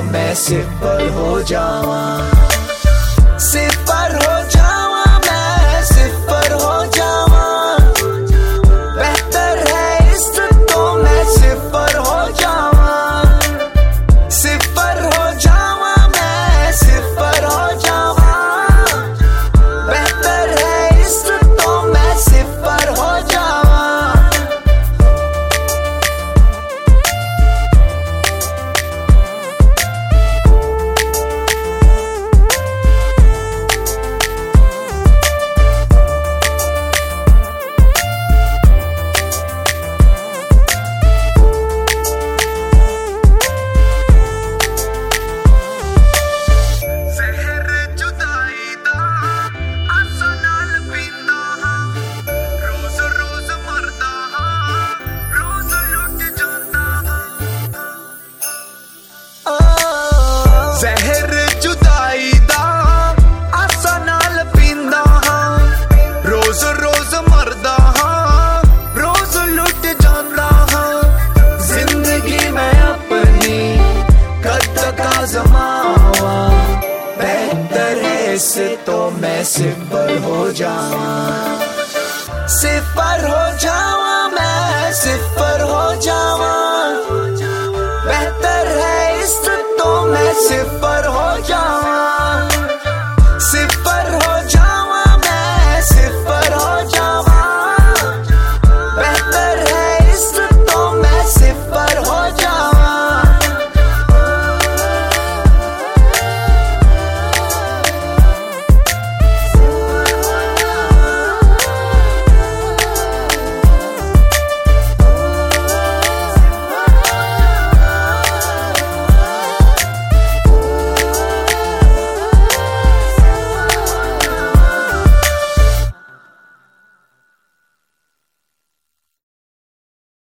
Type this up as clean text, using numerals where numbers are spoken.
मैं सिफर हो जावा, सिफर हो जावा, मैं सिफर हो जावा। बेहतर है इश्क तो मैं सिफर हो जावा, सिफर हो जावा, मैं सिफर हो जावा। बेहतर है इश्क तो मैं सिफर हो जावा। ਜ਼ਹਿਰ ਜੁਦਾਈ ਦਾ ਆਸਾਂ ਨਾਲ ਪੀਂਦਾ ਹਾਂ, ਰੋਜ਼ ਰੋਜ਼ ਮਰਦਾ ਹਾਂ, ਰੋਜ਼ ਲੁੱਟ ਜਾਂਦਾ ਹਾਂ। ਜ਼ਿੰਦਗੀ ਮੈਂ ਆਪਣੀ ਕਦ ਤੱਕ ਆਜ਼ਮਾਵਾਂ, बेहतर है इससे तो मैं सिफर हो जावा, सिफर हो जावा।